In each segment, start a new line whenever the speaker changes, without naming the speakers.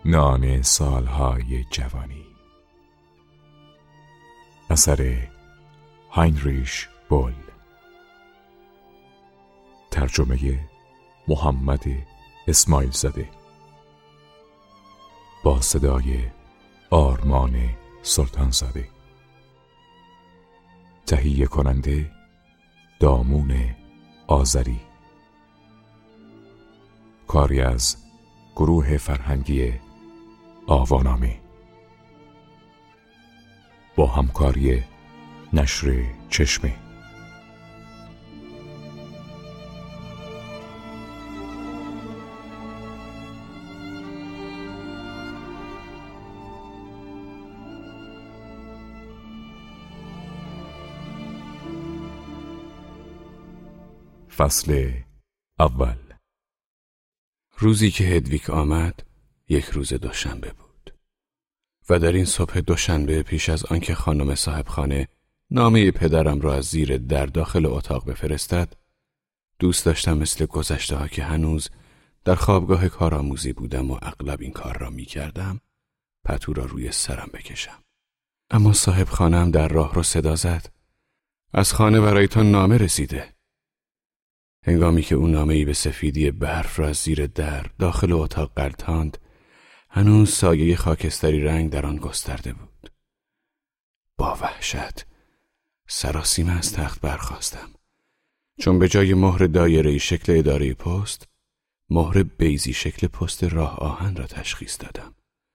نان سالهای جوانی. اثر هاینریش بول. ترجمه محمد اسماعیل زاده. با صدای آرمان سلطانزاده. تهیه کننده دامون آذری. کاری از گروه فرهنگی آوانامه با همکاری نشر چشمه. فصل اول.
روزی که هدویگ آمد یک روز دوشنبه بود و در این صبح دوشنبه پیش از آنکه خانم صاحبخانه نامه پدرم را از زیر در داخل اتاق بفرستد، دوست داشتم مثل گذشته ها که هنوز در خوابگاه کارآموزی بودم و اغلب این کار را می کردم، پتو را روی سرم بکشم. اما صاحبخانه‌ام در راه رو صدا زد: از خانه برایتان نامه رسیده. هنگامی که اون نامه‌ای به سفیدی برف را از زیر در داخل اتاق غلتاند، هنوز سایه خاکستری رنگ در آن گسترده بود. با وحشت سراسیمه از تخت برخاستم، چون به جای مهر دایره‌ای شکل اداره پست، مهر بیضی شکل پست راه آهن را تشخیص دادم.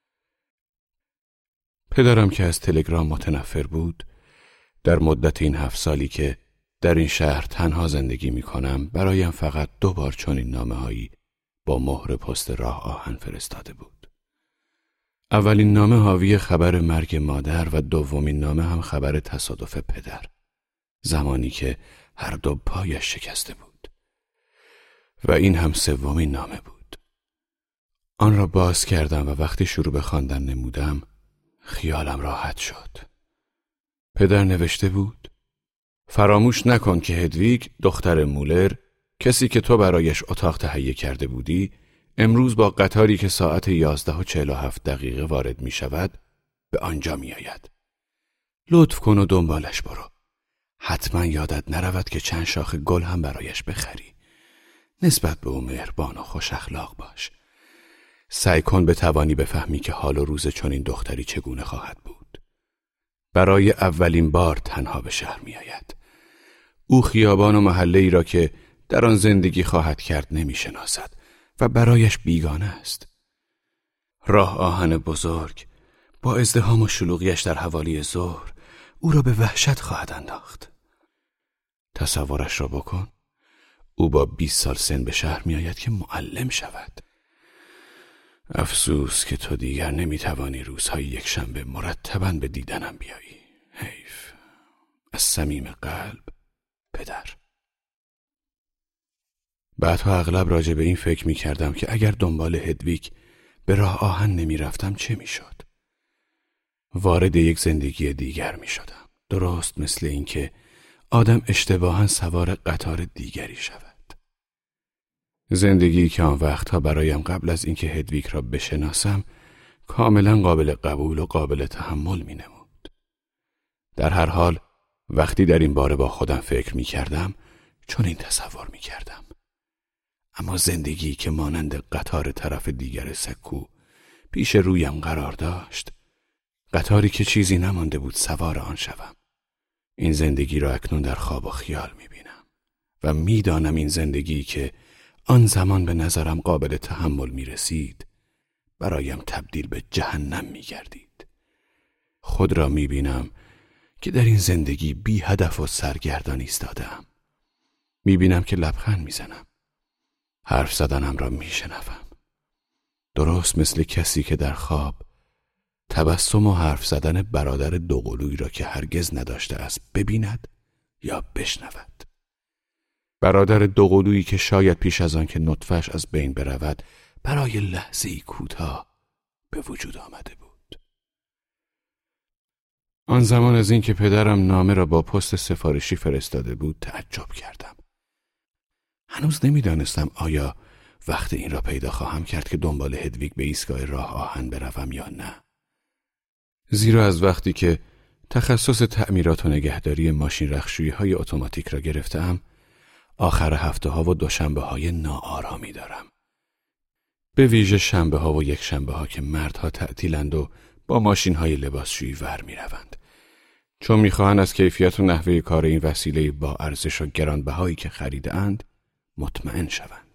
پدرم که از تلگرام متنفر بود، در مدت این 7 سالی که در این شهر تنها زندگی می کنم برایم فقط 2 بار چنین نامه‌هایی با مهر پست راه آهن فرستاده بود. اولین نامه حاوی خبر مرگ مادر و دومین نامه هم خبر تصادف پدر، زمانی که هر 2 پایش شکسته بود. و این هم 3مین نامه بود. آن را باز کردم و وقتی شروع به خواندن نمودم خیالم راحت شد. پدر نوشته بود: فراموش نکن که هدویگ دختر مولر، کسی که تو برایش اتاق تهیه کرده بودی، امروز با قطاری که ساعت 11:47 وارد می شود به آنجا می آید. لطف کن و دنبالش برو. حتما یادت نرود که چند شاخ گل هم برایش بخری. نسبت به او مهربان و خوش اخلاق باش. سعی کن بتوانی بفهمی که حال و روز چنین دختری چگونه خواهد بود. برای اولین بار تنها به شهر می آید. او خیابان و محله ای را که در آن زندگی خواهد کرد نمی شناسد و برایش بیگانه است. راه آهن بزرگ با ازدحام و شلوغیش در حوالی ظهر او را به وحشت خواهد انداخت. تصورش را بکن، او با 20 سال سن به شهر می آید که معلم شود. افسوس که تو دیگر نمی توانی روزهای یکشنبه مرتباً به دیدنم بیایی. حیف. از صمیم قلب، پدر. بعدها اغلب راجع به این فکر می کردم که اگر دنبال هدویگ به راه آهن نمی رفتم چه می شد؟ وارد یک زندگی دیگر می شدم. درست مثل این که آدم اشتباهاً سوار قطار دیگری شود. زندگی که آن وقتها برایم قبل از اینکه هدویگ را بشناسم کاملا قابل قبول و قابل تحمل می نمود. در هر حال وقتی در این باره با خودم فکر می کردم چون این تصور می کردم. اما زندگی که مانند قطار طرف دیگر سکو پیش رویم قرار داشت، قطاری که چیزی نمانده بود سوار آن شوم. این زندگی را اکنون در خواب و خیال می بینم و می دانم این زندگی که آن زمان به نظرم قابل تحمل می رسید برایم تبدیل به جهنم می گردید. خود را می بینم که در این زندگی بی هدف و سرگردان ایستاده‌ام. می بینم که لبخند می زنم. حرف زدنم را می شنوم. درست مثل کسی که در خواب تبسم و حرف زدن برادر دوقلویی را که هرگز نداشته است ببیند یا بشنود. برادر دوقلویی که شاید پیش از آن که نطفه‌اش از بین برود برای لحظه‌ای کوتاه به وجود آمده بود. آن زمان از این که پدرم نامه را با پست سفارشی فرستاده بود تعجب کردم. هنوز نمیدانستم آیا وقت این را پیدا خواهم کرد که دنبال هدویگ به ایستگاه راه آهن بروم یا نه. زیرا از وقتی که تخصص تعمیرات و نگهداری ماشین رختشویی‌های اتوماتیک را گرفتم، آخر هفته‌ها و دوشنبه‌های ناآرامی دارم. به ویژه شنبه‌ها و یکشنبه‌ها که مردها تعطیلند و با ماشین‌های لباسشویی ور می‌روند، چون می‌خواهند از کیفیت و نحوه کار این وسیله با ارزش و گرانبهایی که خریده‌اند مطمئن شوند.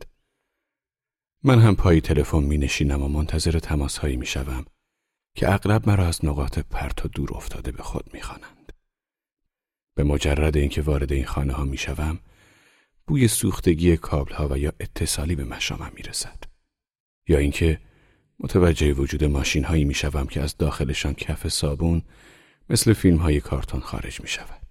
من هم پای تلفن می‌نشینم و منتظر تماس‌هایی می‌شوم که اغلب مرا از نقاط پرت و دور افتاده به خود می‌خوانند. به مجرد اینکه وارد این خانه‌ها می‌شوم، بوی سوختگی کابل‌ها و یا اتصالی به مشامم می‌رسد. یا اینکه متوجه وجود ماشین‌هایی می‌شوم که از داخلشان کف صابون مثل فیلم‌های کارتون خارج می‌شود.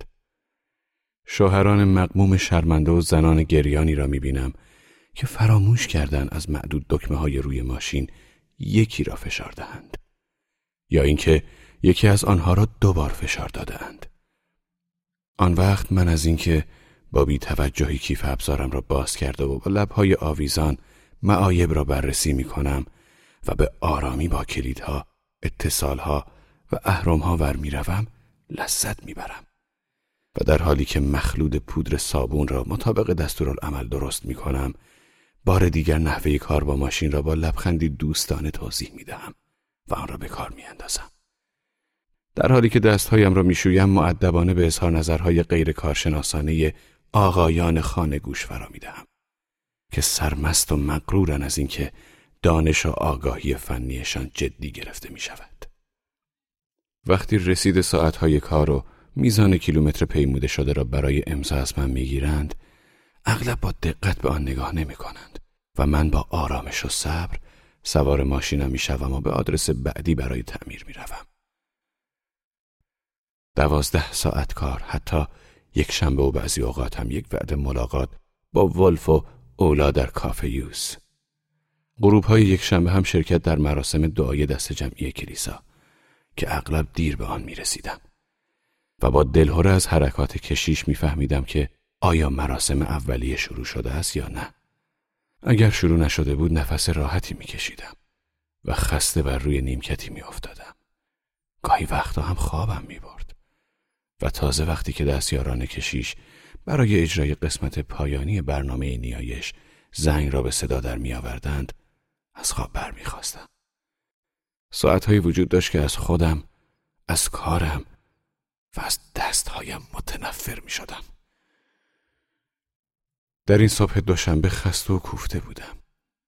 شوهران مغموم شرمنده و زنان گریانی را می‌بینم که فراموش کردند از معدود دکمه‌های روی ماشین یکی را فشار دهند. یا اینکه یکی از آنها را 2 بار فشار داده‌اند. آن وقت من از اینکه با بی‌توجهی کیف ابزارم را باز کرده و با لب‌های آویزان معایب را بررسی می‌کنم و به آرامی با کلیدها، اتصالها و اهرم‌ها ور می‌روم، لذت می‌برم. و در حالی که مخلوط پودر صابون را مطابق دستورالعمل درست می‌کنم، بار دیگر نحوه کار با ماشین را با لبخندی دوستانه توضیح می‌دهم و آن را به کار می‌اندازم. در حالی که دستهایم را می‌شویم، مؤدبانه به اظهار نظرهای غیر کارشناسانه آقایان خانه گوش فرا می‌دهم که سرمست و مغرورن از اینکه دانش و آگاهی فنیشان جدی گرفته می‌شود. وقتی رسید ساعت‌های کار و میزان کیلومتر پیموده شده را برای امضا از من می‌گیرند، اغلب با دقت به آن نگاه نمی‌کنند و من با آرامش و صبر سوار ماشینم می‌شوم و به آدرس بعدی برای تعمیر می‌روم. 12 ساعت کار، حتی یک شنبه و بعضی اوقات هم یک وعده ملاقات با ولف و اولا در کافه یوز. غروب‌های یک شنبه هم شرکت در مراسم دعای دست جمعی کلیسا که اغلب دیر به آن می‌رسیدم و با دلهره از حرکات کشیش می‌فهمیدم که آیا مراسم اولیه شروع شده است یا نه. اگر شروع نشده بود نفس راحتی می‌کشیدم و خسته بر روی نیمکتی می‌افتادم. گاهی وقتا هم خوابم می‌برد و تازه وقتی که دستیاران کشیش برای اجرای قسمت پایانی برنامه نیایش زنگ را به صدا در می‌آوردند، از خواب برمی‌خاستم. ساعت‌هایی وجود داشت که از خودم، از کارم و از دستهایم متنفر می‌شدم. در این صبح دوشنبه خسته و کوفته بودم.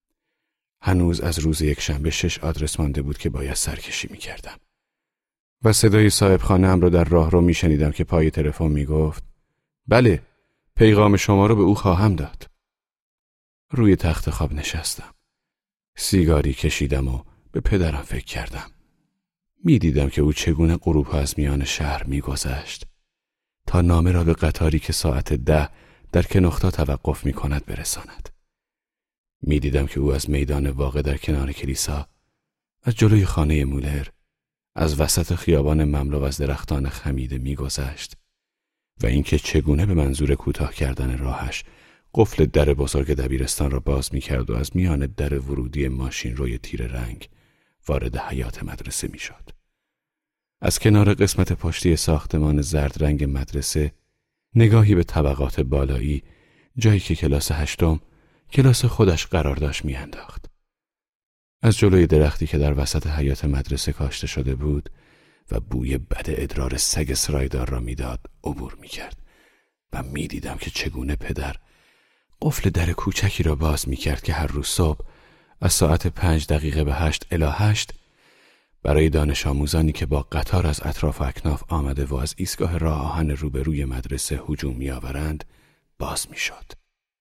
هنوز از روز یکشنبه 6 آدرس مانده بود که باید سرکشی می‌کردم. و صدای صاحب خانه‌ام را در راهرو می‌شنیدم که پای تلفن می‌گفت: بله، پیغام شما را به او خواهم داد. روی تخت خواب نشستم. سیگاری کشیدم و به پدرم فکر کردم. می‌دیدم که او چگونه غروب‌ها از میان شهر می‌گذشت تا نامه را به قطاری که ساعت 10 در کنوختا توقف می‌کند برساند. می‌دیدم که او از میدان واقع در کنار کلیسا، از جلوی خانه مولر، از وسط خیابان مملو از درختان خمیده می‌گذشت و اینکه چگونه به منظور کوتاه کردن راهش قفل در بزرگ دبیرستان را باز می‌کرد و از میان در ورودی ماشین روی تیر رنگ وارد حیاط مدرسه می‌شد. از کنار قسمت پشتی ساختمان زرد رنگ مدرسه نگاهی به طبقات بالایی، جایی که کلاس 8 کلاس خودش قرار داشت می‌انداخت. از جلوی درختی که در وسط حیاط مدرسه کاشته شده بود و بوی بد ادرار سگ سرایدار را میداد عبور می‌کرد و می‌دیدم که چگونه پدر قفل در کوچکی را باز می‌کرد که هر روز صبح از ساعت 5 دقیقه به 8 الی 8 برای دانش آموزانی که با قطار از اطراف اکناف آمده و از ایستگاه راه آهن روبروی مدرسه هجوم می‌آورند باز می‌شد.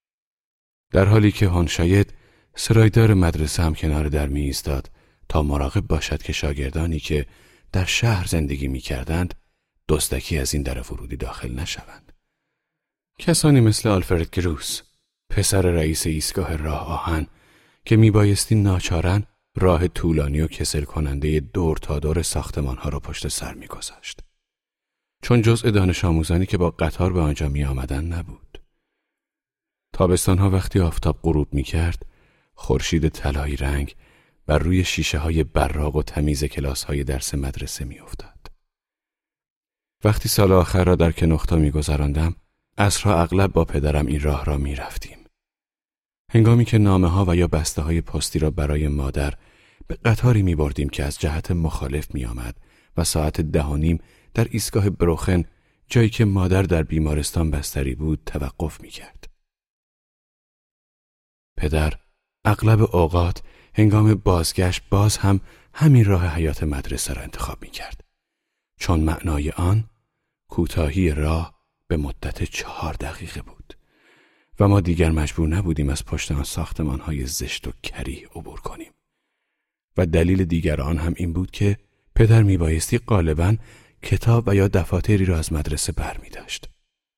در حالی که هانشاید سرایدار مدرسه هم کنار در می ایستاد تا مراقب باشد که شاگردانی که در شهر زندگی می کردند دزدکی از این در ورودی داخل نشوند. کسانی مثل آلفرد گروس، پسر رئیس ایستگاه راه آهن که می بایستی ناچارن راه طولانی و کسل کننده دور تا دور ساختمان ها را پشت سر می گذاشت. چون جزء دانش آموزانی که با قطار به آنجا می آمدن نبود. تابستان ها وقتی آفتاب غروب می کرد، خورشید طلایی رنگ بر روی شیشه های براق و تمیز کلاس های درس مدرسه می افتاد. وقتی سال آخر را در کنوختا می گذراندم، عصرها اغلب با پدرم این راه را می رفتیم. هنگامی که نامه ها و یا بسته های پستی را برای مادر به قطاری می بردیم که از جهت مخالف می آمد و ساعت 10:30 در ایستگاه بروخن، جایی که مادر در بیمارستان بستری بود، توقف می کرد. پدر اغلب اوقات هنگام بازگشت باز هم همین راه حیات مدرسه را انتخاب می کرد، چون معنای آن کوتاهی راه به مدت 4 دقیقه بود و ما دیگر مجبور نبودیم از پشت آن ساختمان‌های زشت و کریه عبور کنیم. و دلیل دیگر آن هم این بود که پدر میبایستی غالباً کتاب و یا دفاتری را از مدرسه برمی داشت.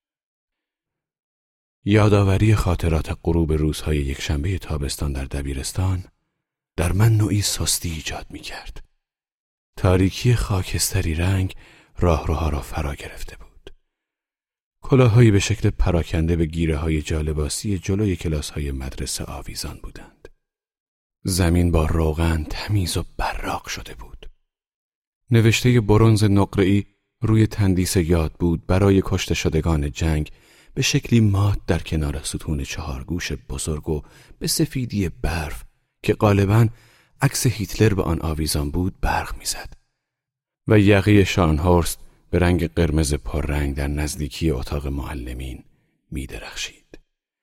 یادآوری خاطرات غروب روزهای یکشنبه تابستان در دبیرستان در من نوعی سستی ایجاد می کرد. تاریکی خاکستری رنگ راهروها را فرا گرفته بود. کلاه‌هایی به شکل پراکنده به گیره‌های جالباسی جلوی کلاس‌های مدرسه آویزان بودند. زمین با روغن تمیز و براق شده بود. نوشته برنز نقره‌ای روی تندیس یاد بود برای کشته شدگان جنگ به شکلی مات در کنار ستون 4 گوش بزرگ و به سفیدی برف که غالباً عکس هیتلر به آن آویزان بود برق می‌زد و یقه شارنهورست به رنگ قرمز پررنگ در نزدیکی اتاق معلمین می‌درخشید.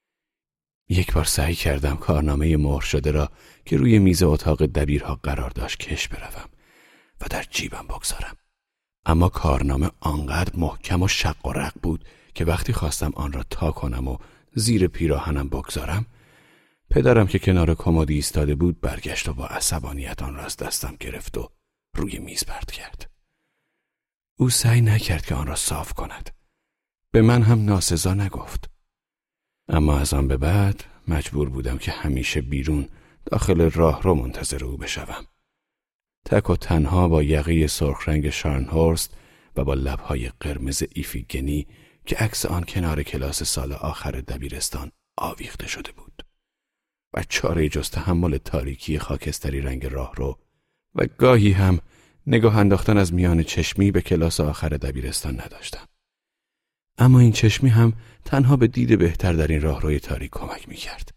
یک بار سعی کردم کارنامه مهر شده را که روی میز اتاق دبیرها قرار داشت کش بروم و در جیبم بگذارم، اما کارنامه آنقدر محکم و شق و رق بود که وقتی خواستم آن را تا کنم و زیر پیراهنم بگذارم، پدرم که کنار کمد ایستاده بود برگشت و با عصبانیت آن را از دستم گرفت و روی میز پرت کرد. او سعی نکرد که آن را صاف کند. به من هم ناسزا نگفت. اما از آن به بعد مجبور بودم که همیشه بیرون داخل راهرو منتظر او بشوم. تک و تنها با یقه سرخ رنگ شارنهورست و با لبهای قرمز ایفیگنی که عکس آن کنار کلاس سال آخر دبیرستان آویخته شده بود و چاره جز تحمل تاریکی خاکستری رنگ راهرو و گاهی هم نگاه انداختن از میان چشمی به کلاس آخر دبیرستان نداشتم. اما این چشمی هم تنها به دید بهتر در این راهروی تاریک کمک می‌کرد.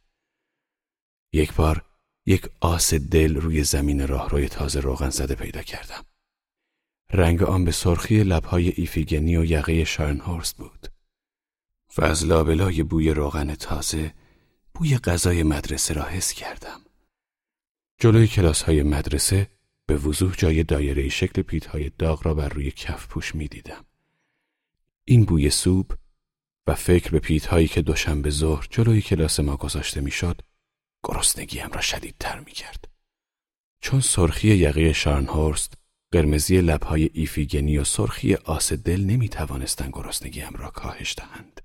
یک بار یک آس دل روی زمین راهروی تازه روغن زده پیدا کردم. رنگ آن به سرخی لب‌های ایفیگنی و یقه شارنهورست بود و از لابلای بوی روغن تازه بوی غذای مدرسه را حس کردم. جلوی کلاس‌های مدرسه به وضوح جای دایره شکل پیت‌های داغ را بر روی کف پوش می‌دیدم. این بوی سوپ و فکر به پیت‌هایی که دوشنبه ظهر جلوی کلاس ما گذاشته می‌شد، گرسنگیم را شدیدتر می‌کرد. چون سرخی یقه شارنهورست، قرمزی لب‌های ایفیگنی و سرخی آس دل نمی‌توانستند گرسنگیم را کاهش دهند.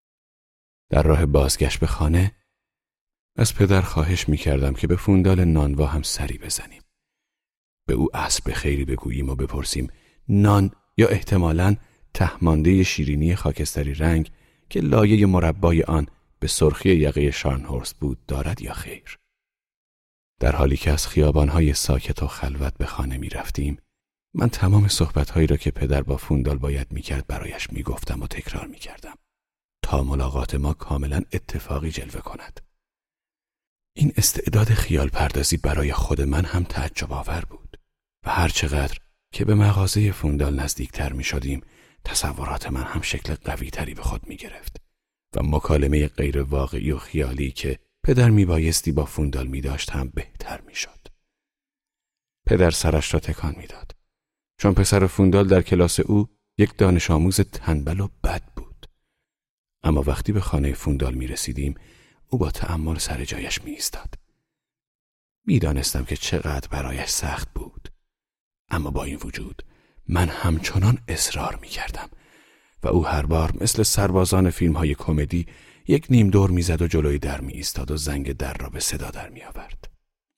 در راه بازگشت به خانه از پدر خواهش می‌کردم که به فوندال نانوا هم سری بزنیم. به او عصر بخیری بگوییم و بپرسیم نان یا احتمالاً تهمانده شیرینی خاکستری رنگ که لایه مربای آن به سرخی یقه شارنهورست بود دارد یا خیر. در حالی که از خیابان‌های ساکت و خلوت به خانه می رفتیم، من تمام صحبت‌هایی را که پدر با فوندال باید می‌کرد برایش می‌گفتم و تکرار می‌کردم تا ملاقات ما کاملاً اتفاقی جلوه کند. این استعداد خیال پردازی برای خود من هم تعجب آور بود و هر چقدر که به مغازه فوندال نزدیکتر می‌شدیم، تصورات من هم شکل قوی‌تری به خود می‌گرفت و مکالمه غیر واقعی و خیالی که پدر میبایستی با فوندال می‌داشت هم بهتر می‌شد. پدر سرش را تکان می‌داد، چون پسر فوندال در کلاس او یک دانش آموز تنبل و بد بود. اما وقتی به خانه فوندال می‌رسیدیم، او با تأمل سر جایش می‌ایستاد. می‌دانستم که چقدر برایش سخت بود، اما با این وجود من همچنان اصرار می‌کردم و او هر بار مثل سربازان فیلم‌های کمدی یک نیم دور می‌زد و جلوی در می‌ایستاد و زنگ در را به صدا در می‌آورد.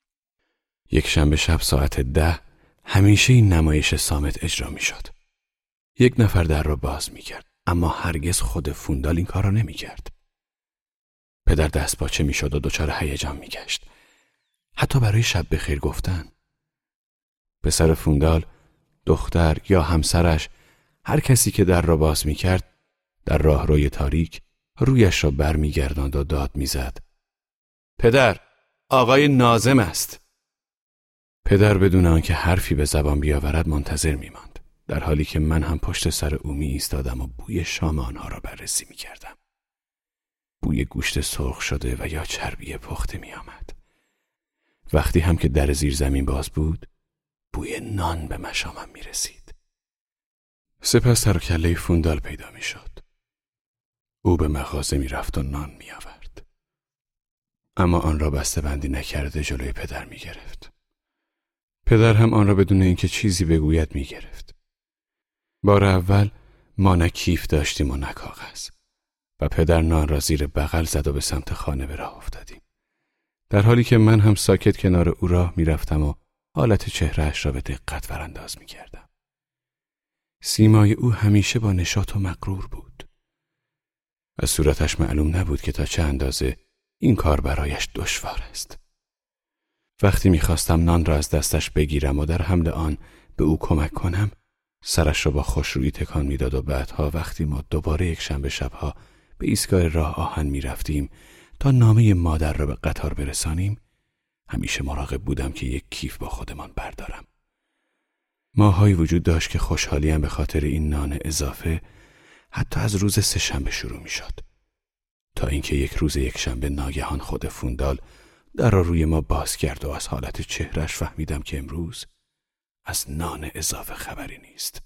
یک شنبه شب ساعت 10 همیشه این نمایش صامت اجرا می‌شد. یک نفر در را باز می‌کرد، اما هرگز خود فوندال این کار را نمی‌کرد. پدر دستپاچه می‌شد و دچار هیجان می‌گشت حتی برای شب بخیر گفتن. پسر فوندال، دختر یا همسرش، هر کسی که در را باز می کرد در راهروی تاریک رویش را بر می گرداند و داد می زد: پدر، آقای ناظم است. پدر بدون آنکه حرفی به زبان بیاورد منتظر می ماند، در حالی که من هم پشت سر او می ایستادم و بوی شام آنها را بررسی می کردم. بوی گوشت سرخ شده و یا چربی پخته می آمد. وقتی هم که در زیر زمین باز بود، بوی نان به مشامم می رسید. سپس سر و کله فوندال پیدا می شد. او به مغازه می رفت و نان می آورد. اما آن را بسته بندی نکرده جلوی پدر می گرفت. پدر هم آن را بدون اینکه چیزی بگوید می گرفت. بار اول ما نه کیف داشتیم و نه کاغذ و پدر نان را زیر بغل زد و به سمت خانه به راه افتادیم. در حالی که من هم ساکت کنار او راه می رفتم و حالت چهرهش را به دقت ورانداز می کردم. سیمای او همیشه با نشاط و مغرور بود. از صورتش معلوم نبود که تا چه اندازه این کار برایش دشوار است. وقتی می‌خواستم نان را از دستش بگیرم و در حمل آن به او کمک کنم، سرش را با خوشرویی تکان می‌داد و بعدها وقتی ما دوباره یک شنبه شبها به ایستگاه راه آهن می‌رفتیم تا نامه مادر را به قطار برسانیم، همیشه مراقب بودم که یک کیف با خودمان بردارم. ماهایی وجود داشت که خوشحالیم به خاطر این نان اضافه حتی از روز سه‌شنبه شروع می‌شد، تا اینکه یک روز یکشنبه ناگهان خود فوندال در را روی ما باز کرد و از حالت چهرش فهمیدم که امروز از نان اضافه خبری نیست.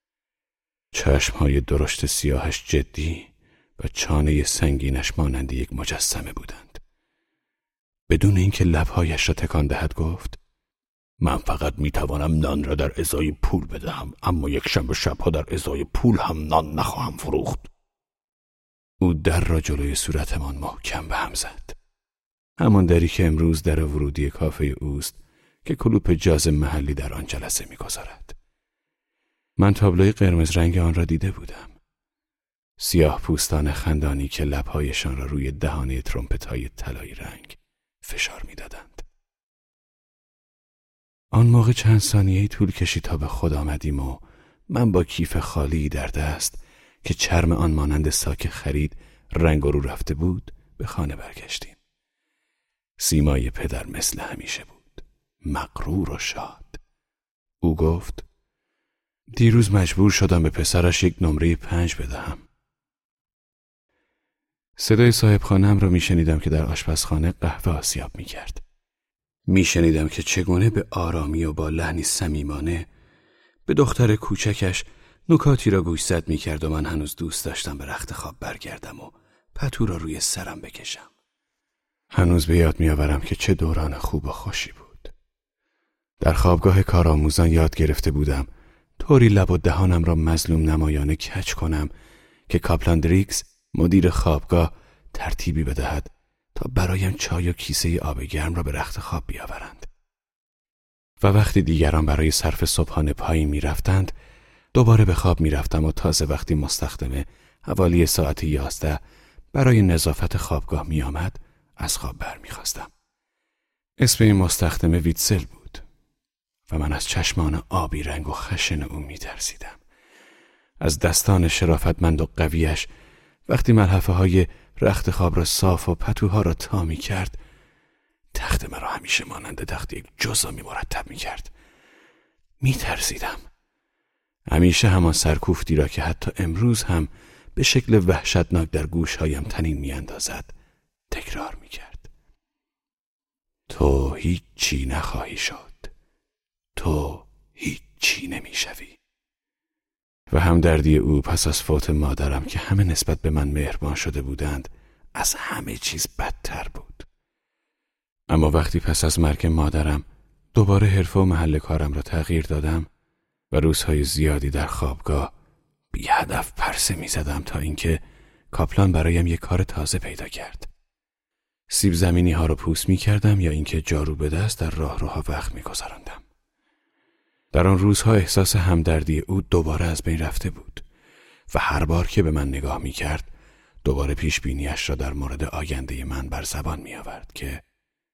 چشمهای درشت سیاهش جدی و چانه سنگینش مانند یک مجسمه بودند. بدون اینکه لبهایش را تکان دهد گفت: من فقط میتوانم نان را در ازای پول بدهم، اما یک شنبه شبها در ازای پول هم نان نخواهم فروخت. او در را جلوی صورتمان محکم به هم زد. همان دری که امروز در ورودی کافه اوست که کلوپ جاز محلی در آن جلسه می‌گذارد. من تابلوی قرمز رنگ آن را دیده بودم. سیاه پوستان خندانی که لبهایشان را روی دهانه ترومپت‌های طلایی رنگ فشار می‌دادند. آن موقع چند ثانیه‌ای طول کشید تا به خود آمدیم و من با کیف خالی در دست که چرم آن مانند ساک خرید رنگ رو رفته بود به خانه برگشتیم. سیمای پدر مثل همیشه بود، مغرور و شاد. او گفت: دیروز مجبور شدم به پسرش یک نمره 5 بدهم. صدای صاحب خانه‌ام را میشنیدم که در آشپزخانه قهوه آسیاب میکرد. میشنیدم که چگونه به آرامی و با لحنی صمیمانه به دختر کوچکش نکاتی را گوشزد میکرد و من هنوز دوست داشتم به رخت خواب برگردم و پتو را روی سرم بکشم. هنوز به یاد میآورم که چه دوران خوب و خوشی بود. در خوابگاه کارآموزان یاد گرفته بودم طوری لب و دهانم را مظلوم نمایانه کج کنم که کاپلان دریکس مدیر خوابگاه ترتیبی بدهد تا برایم چای و کیسه آب گرم را به رخت خواب بیاورند. و وقتی دیگران برای صرف صبحانه پایین میرفتند، دوباره به خواب میرفتم و تازه وقتی مستخدمه حوالی ساعت 11 برای نظافت خوابگاه میآمد از خواب برمیخواستم. اسم این مستخدمه ویتسل بود و من از چشمان آبی رنگ و خشن او میترسیدم. از دستان شرافتمند و قویش وقتی ملحفه های رخت خواب را صاف و پتوها را تا می کرد، تخت مرا همیشه مانند تخت یک جزامی مرتب می کرد. می ترسیدم. همیشه همان سرکوفتی را که حتی امروز هم به شکل وحشتناک در گوشهایم طنین می اندازد تکرار می کرد. تو هیچی نخواهی شد. تو هیچی نمی شوی. و همدردی او پس از فوت مادرم که همه نسبت به من مهربان شده بودند از همه چیز بدتر بود. اما وقتی پس از مرگ مادرم دوباره حرفه و محل کارم را تغییر دادم و روزهای زیادی در خوابگاه بی هدف پرسه می زدم تا اینکه کاپلان برایم یک کار تازه پیدا کرد. سیب زمینی ها را پوست می کردم یا اینکه جارو به دست در راهروها وقت می گذراندم. در آن روزها احساس همدردی او دوباره از بین رفته بود و هر بار که به من نگاه می کرد دوباره پیش بینیش را در مورد آینده من بر زبان می آورد که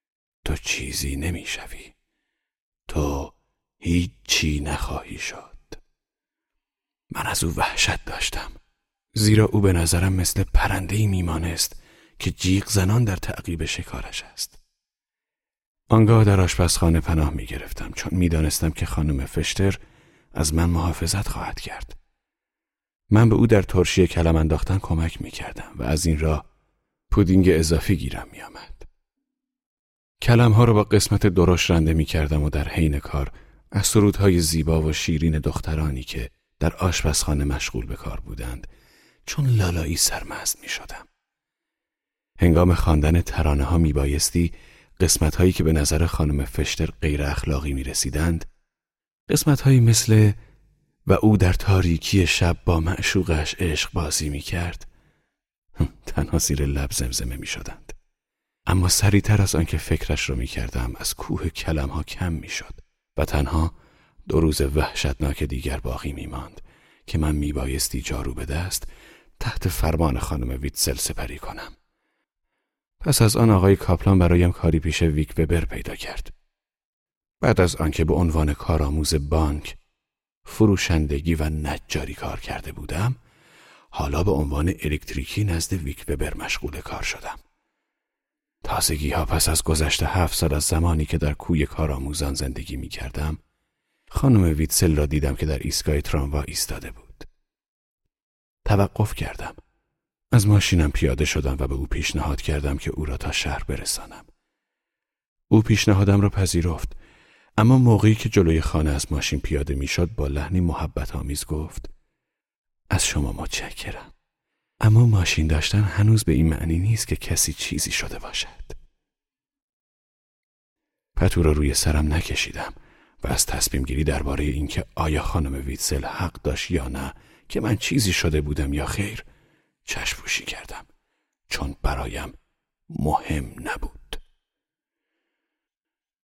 تو چیزی نمیشوی. تو هیچی نخواهی شد. من از او وحشت داشتم، زیرا او به نظرم مثل پرنده‌ای میمانست که جیغ زنان در تعقیب شکارش است. آنگاه در آشپزخانه پناه میگرفتم، چون میدانستم که خانم فشتر از من محافظت خواهد کرد. من به او در ترشی کلم انداختن کمک میکردم و از این راه پودینگ اضافی گیرم میآمد. کلمها را با قسمت درشت رنده میکردم و در حین کار از سرودهای زیبا و شیرین دخترانی که در آشپزخانه مشغول به کار بودند چون لالایی سرمست میشدم. هنگام خواندن ترانه ها میبایستی قسمت هایی که به نظر خانم فشتر غیر اخلاقی میرسیدند، قسمت هایی مثل و او در تاریکی شب با معشوقش عشق بازی میکرد، تنها زیر لب زمزمه میشدند. اما سریعتر از آنکه فکرش رو میکردم از کوه کلم ها کم میشد و تنها 2 روز وحشتناک دیگر باقی میماند که من میبایستی جارو به دست تحت فرمان خانم ویتسل سپری کنم. پس از آن آقای کاپلان برایم کاری پیش ویک وبر پیدا کرد. بعد از آنکه به عنوان کارآموز بانک، فروشندگی و نجاری کار کرده بودم، حالا به عنوان الکتریکی نزد ویک وبر مشغول کار شدم. تازگی ها پس از گذشت 7 سال از زمانی که در کوی کارآموزان زندگی می کردم، خانم ویتسل را دیدم که در ایستگاه تراموا ایستاده بود. توقف کردم. از ماشینم پیاده شدم و به او پیشنهاد کردم که او را تا شهر برسانم. او پیشنهادم را پذیرفت، اما موقعی که جلوی خانه از ماشین پیاده میشد با لحنی محبت آمیز گفت: از شما متشکرم، اما ماشین داشتن هنوز به این معنی نیست که کسی چیزی شده باشد. پتو را روی سرم نکشیدم و از تصمیم گیری درباره اینکه آیا خانم ویتسل حق داشت یا نه که من چیزی شده بودم یا خیر چشم پوشی کردم، چون برایم مهم نبود.